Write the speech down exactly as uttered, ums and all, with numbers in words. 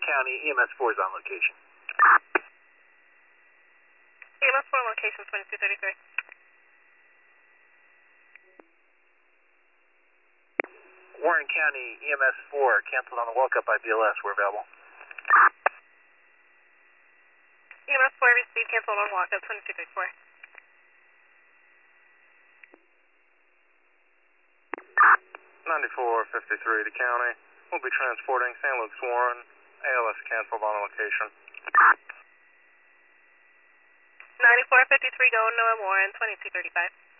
County, E M S four is on location. E M S four location twenty-two thirty-three. Warren County, E M S four, canceled on the walk-up by B L S. We're available. E M S four received, canceled on walk-up twenty-two thirty-four. ninety-four fifty-three to county. We'll be transporting Saint Luke's Warren. A L S canceled on location. ninety-four fifty-three going to Warren, twenty-two thirty-five.